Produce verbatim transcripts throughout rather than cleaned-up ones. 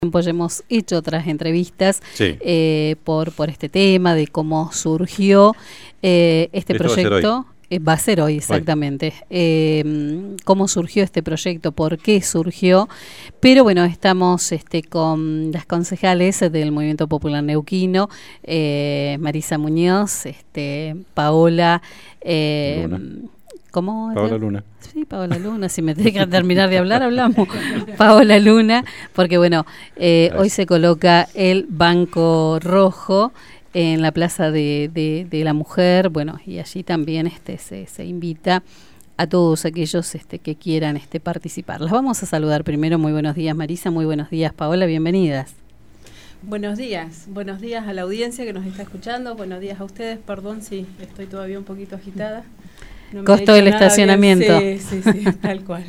tiempo ya hemos hecho otras entrevistas sí. eh, por, por este tema de cómo surgió eh, este Esto proyecto. Eh, va a ser hoy, exactamente. Eh, cómo surgió este proyecto, por qué surgió. Pero bueno, estamos este, con las concejales del Movimiento Popular Neuquino, eh, Marisa Muñoz, este, Paola... Eh, ¿Cómo? Paola Luna. Sí, Paola Luna, si me tenés que terminar de hablar, hablamos. Paola Luna, porque bueno, eh, hoy se coloca el Banco Rojo en la Plaza de, de, de la Mujer, bueno, y allí también este se, se invita a todos aquellos este, que quieran este, participar. Las vamos a saludar primero. Muy buenos días, Marisa, muy buenos días, Paola, bienvenidas. Buenos días, buenos días a la audiencia que nos está escuchando, buenos días a ustedes, perdón si estoy todavía un poquito agitada. No Costo del estacionamiento. Sí, sí, sí, tal cual.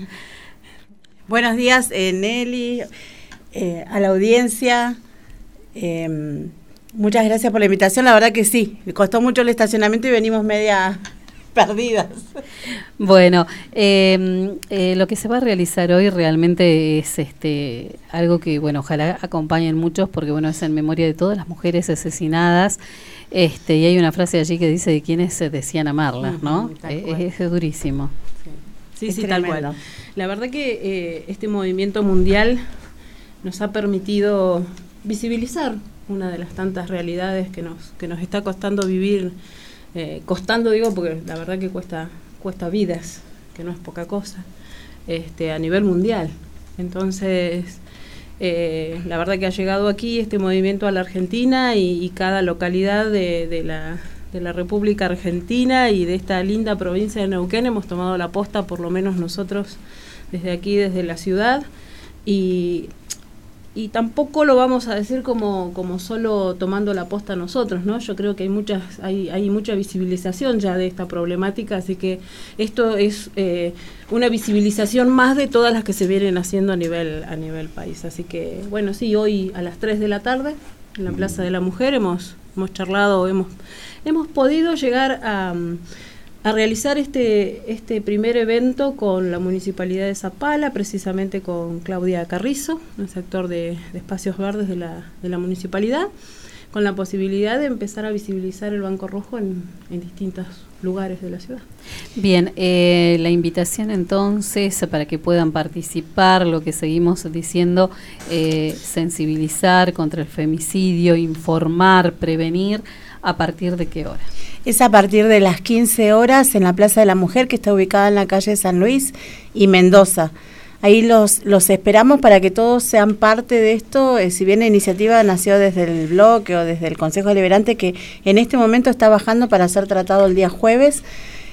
Buenos días, eh, Nelly, eh, a la audiencia. Eh, muchas gracias por la invitación. La verdad que sí, me costó mucho el estacionamiento y venimos media perdidas. Bueno, eh, eh, lo que se va a realizar hoy realmente es este algo que, bueno, ojalá acompañen muchos, porque bueno, es en memoria de todas las mujeres asesinadas. Este, y hay una frase allí que dice de quienes se decían amarlas, ¿no? Uh-huh, eh, es, es durísimo. Sí, es sí, tal cual. La verdad que eh, este movimiento mundial nos ha permitido visibilizar una de las tantas realidades que nos que nos está costando vivir, eh, costando digo porque la verdad que cuesta cuesta vidas, que no es poca cosa, este, a nivel mundial. Entonces, Eh, la verdad que ha llegado aquí este movimiento a la Argentina y, y cada localidad de, de, la, de la República Argentina y de esta linda provincia de Neuquén hemos tomado la posta, por lo menos nosotros desde aquí, desde la ciudad, y, y tampoco lo vamos a decir como, como solo tomando la posta nosotros, ¿no? Yo creo que hay muchas hay, hay mucha visibilización ya de esta problemática, así que esto es eh, una visibilización más de todas las que se vienen haciendo a nivel a nivel país. Así que, bueno, sí, hoy a las tres de la tarde en la Plaza de la Mujer hemos hemos charlado, hemos hemos podido llegar a, a realizar este este primer evento con la Municipalidad de Zapala, precisamente con Claudia Carrizo, el sector de, de espacios verdes de la de la municipalidad, con la posibilidad de empezar a visibilizar el Banco Rojo en, en distintos lugares de la ciudad. Bien, eh, la invitación entonces para que puedan participar, lo que seguimos diciendo, eh, sensibilizar contra el femicidio, informar, prevenir, ¿a partir de qué hora? Es a partir de las quince horas en la Plaza de la Mujer, que está ubicada en la calle San Luis y Mendoza. Ahí los, los esperamos para que todos sean parte de esto, eh, si bien la iniciativa nació desde el bloque o desde el Consejo Deliberante, que en este momento está bajando para ser tratado el día jueves.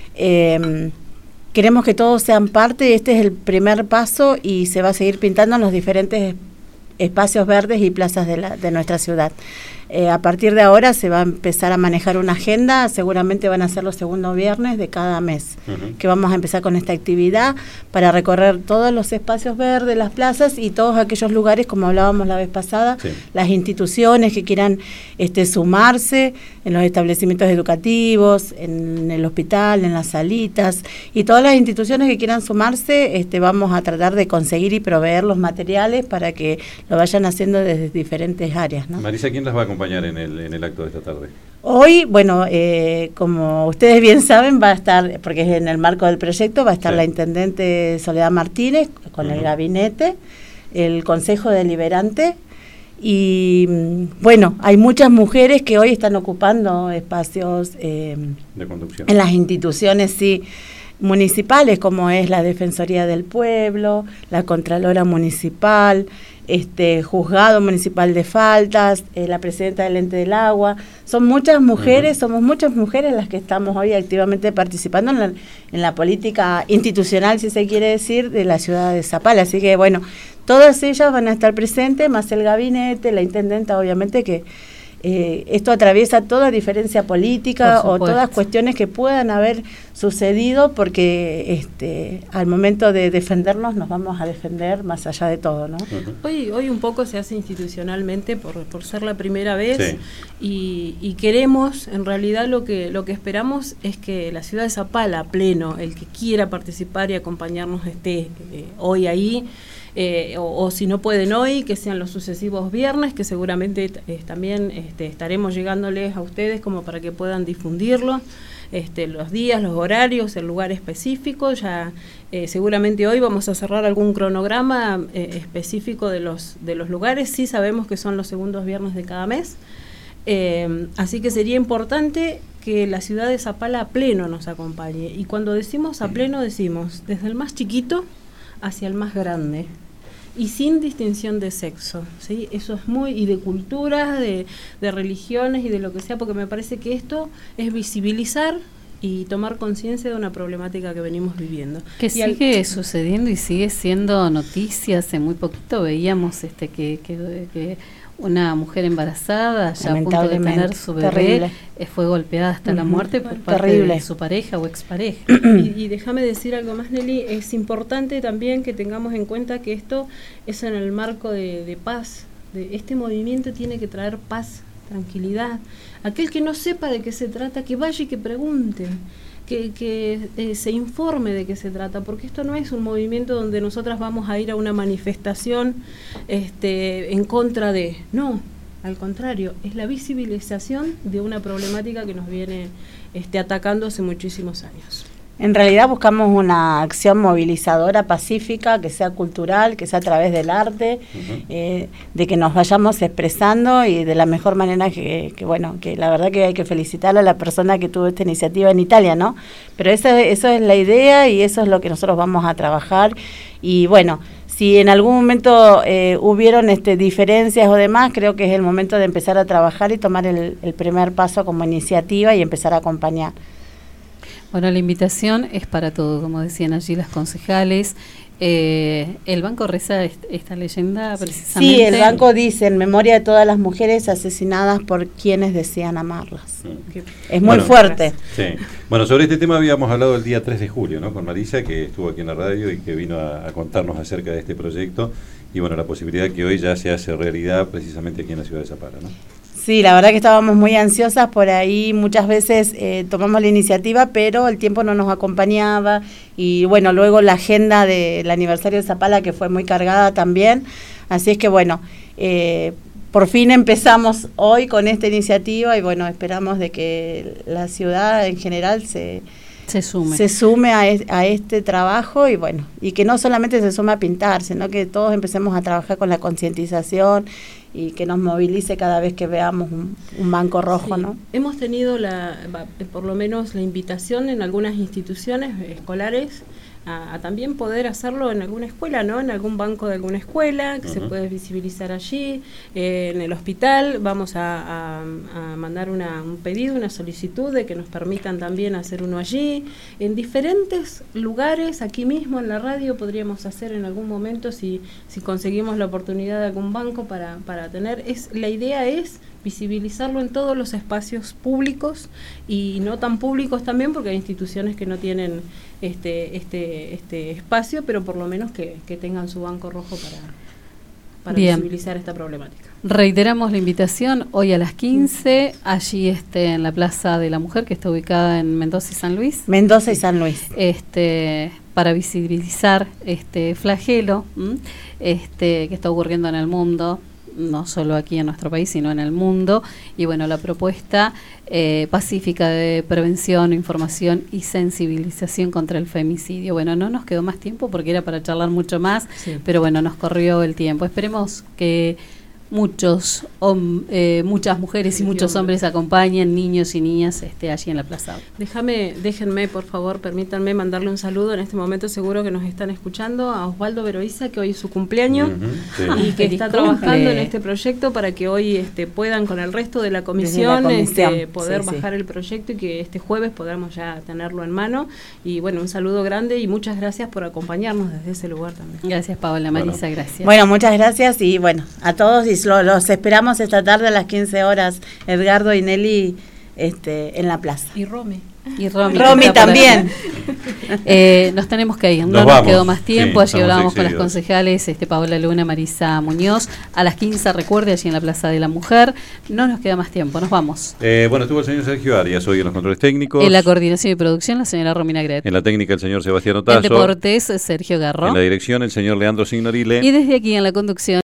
Eh, queremos que todos sean parte, este es el primer paso y se va a seguir pintando en los diferentes espacios verdes y plazas de, la, de nuestra ciudad. Eh, a partir de ahora se va a empezar a manejar una agenda, seguramente van a ser los segundos viernes de cada mes, uh-huh. que vamos a empezar con esta actividad para recorrer todos los espacios verdes, las plazas y todos aquellos lugares, como hablábamos la vez pasada, sí. las instituciones que quieran este, sumarse en los establecimientos educativos, en el hospital, en las salitas, y todas las instituciones que quieran sumarse, este, vamos a tratar de conseguir y proveer los materiales para que lo vayan haciendo desde diferentes áreas, ¿no? Marisa, ¿quién las va a acompañar en el, en el acto de esta tarde? Hoy, bueno, eh, como ustedes bien saben, va a estar, porque es en el marco del proyecto, va a estar sí. la Intendente Soledad Martínez con uh-huh. el gabinete, el Consejo Deliberante y, bueno, hay muchas mujeres que hoy están ocupando espacios eh, de conducción en las instituciones, sí, municipales, como es la Defensoría del Pueblo, la Contralora Municipal, este Juzgado Municipal de Faltas, eh, la Presidenta del Ente del Agua. Son muchas mujeres, uh-huh. somos muchas mujeres las que estamos hoy activamente participando en la, en la política institucional, si se quiere decir, de la ciudad de Zapala. Así que, bueno, todas ellas van a estar presentes, más el gabinete, la intendenta, obviamente, que Eh, esto atraviesa toda diferencia política o todas cuestiones que puedan haber sucedido, porque este, al momento de defendernos nos vamos a defender más allá de todo, ¿no? Uh-huh. Hoy, hoy un poco se hace institucionalmente por, por ser la primera vez sí. y, y queremos, en realidad lo que lo que esperamos es que la ciudad de Zapala, a pleno, el que quiera participar y acompañarnos esté eh, hoy ahí. eh, o, o si no pueden hoy, que sean los sucesivos viernes, que seguramente eh, también este, estaremos llegándoles a ustedes como para que puedan difundirlo. Este, los días, los horarios, el lugar específico. Ya eh, seguramente hoy vamos a cerrar algún cronograma eh, específico de los, de los lugares. Sí sabemos que son los segundos viernes de cada mes. Eh, así que sería importante que la ciudad de Zapala a pleno nos acompañe. Y cuando decimos a pleno, decimos desde el más chiquito hacia el más grande. Y sin distinción de sexo, ¿sí? Eso es muy, y de culturas, de, de religiones y de lo que sea, porque me parece que esto es visibilizar y tomar conciencia de una problemática que venimos viviendo. Que y sigue al, sucediendo y sigue siendo noticia. Hace muy poquito veíamos este que, que, que una mujer embarazada, ya a punto de tener su bebé, eh, fue golpeada hasta uh-huh. la muerte por parte terrible. de su pareja o expareja. Y, y déjame decir algo más, Nelly, es importante también que tengamos en cuenta que esto es en el marco de, de paz. De, este movimiento tiene que traer paz, tranquilidad. Aquel que no sepa de qué se trata, que vaya y que pregunte, que, que eh, se informe de qué se trata, porque esto no es un movimiento donde nosotras vamos a ir a una manifestación este, en contra de, no, al contrario, es la visibilización de una problemática que nos viene este, atacando hace muchísimos años. En realidad buscamos una acción movilizadora pacífica, que sea cultural, que sea a través del arte, uh-huh. eh, de que nos vayamos expresando y de la mejor manera que, que, bueno, que la verdad que hay que felicitar a la persona que tuvo esta iniciativa en Italia, ¿no? Pero eso, eso es la idea y eso es lo que nosotros vamos a trabajar. Y bueno, si en algún momento eh, hubieron este, diferencias o demás, creo que es el momento de empezar a trabajar y tomar el, el primer paso como iniciativa y empezar a acompañar. Bueno, la invitación es para todo, como decían allí las concejales. Eh, el banco reza est- esta leyenda precisamente. Sí, el banco dice en memoria de todas las mujeres asesinadas por quienes desean amarlas. Mm. Es muy bueno, fuerte. Sí. Bueno, sobre este tema habíamos hablado el día tres de julio, ¿no? Con Marisa, que estuvo aquí en la radio y que vino a, a contarnos acerca de este proyecto. Y bueno, la posibilidad que hoy ya se hace realidad precisamente aquí en la ciudad de Zapala, ¿no? Sí, la verdad que estábamos muy ansiosas, por ahí muchas veces eh, tomamos la iniciativa, pero el tiempo no nos acompañaba y bueno, luego la agenda del aniversario de Zapala que fue muy cargada también, así es que bueno, eh, por fin empezamos hoy con esta iniciativa y bueno, esperamos de que la ciudad en general se... Se sume. se sume a, es, a este trabajo y bueno, y que no solamente se sume a pintar, sino que todos empecemos a trabajar con la concientización y que nos movilice cada vez que veamos un, un banco rojo, sí. ¿no? Hemos tenido la, por lo menos la invitación en algunas instituciones escolares a, a también poder hacerlo en alguna escuela, ¿no? En algún banco de alguna escuela, que uh-huh. se puede visibilizar allí, eh, en el hospital. Vamos a, a, a mandar una, un pedido, una solicitud de que nos permitan también hacer uno allí. En diferentes lugares, aquí mismo en la radio, podríamos hacer en algún momento si, si conseguimos la oportunidad de algún banco para, para tener. Es, la idea es visibilizarlo en todos los espacios públicos y no tan públicos también, porque hay instituciones que no tienen este este este espacio, pero por lo menos que, que tengan su banco rojo para, para visibilizar esta problemática. Reiteramos la invitación hoy a las quince, allí este, en la Plaza de la Mujer, que está ubicada en Mendoza y San Luis. Mendoza y San Luis. Este, para visibilizar este flagelo este, que está ocurriendo en el mundo, no solo aquí en nuestro país, sino en el mundo. Y bueno, la propuesta eh, pacífica de prevención, información y sensibilización contra el femicidio. Bueno, no nos quedó más tiempo porque era para charlar mucho más, sí. pero bueno, nos corrió el tiempo. Esperemos que muchos hom- eh, muchas mujeres y muchos hombres acompañen, niños y niñas este, allí en la plaza. Déjame, déjenme, por favor, permítanme mandarle un saludo en este momento, seguro que nos están escuchando, a Osvaldo Veroiza, que hoy es su cumpleaños, uh-huh, sí. y que está trabajando en este proyecto para que hoy este, puedan con el resto de la comisión, la comisión. Este, poder sí, bajar sí. el proyecto y que este jueves podamos ya tenerlo en mano. Y bueno, un saludo grande y muchas gracias por acompañarnos desde ese lugar también. Gracias, Paola. Marisa, bueno. gracias. Bueno, muchas gracias y bueno, a todos y los esperamos esta tarde a las quince horas, Edgardo y Nelly, este, en la plaza. Y Rome. Y Romy, Romy también. Eh, nos tenemos que ir, no Nos nos, vamos. quedó más tiempo. Sí, Allí hablábamos con las excedidos. concejales este, Paola Luna, Marisa Muñoz. A las quince, recuerde, allí en la Plaza de la Mujer. No nos queda más tiempo, nos vamos. Eh, bueno, estuvo el señor Sergio Arias hoy en los controles técnicos. En la coordinación y producción, la señora Romina Gret. En la técnica, el señor Sebastián En Otazo. deportes, Sergio Garro. En la dirección, el señor Leandro Signorile. Y desde aquí en la conducción,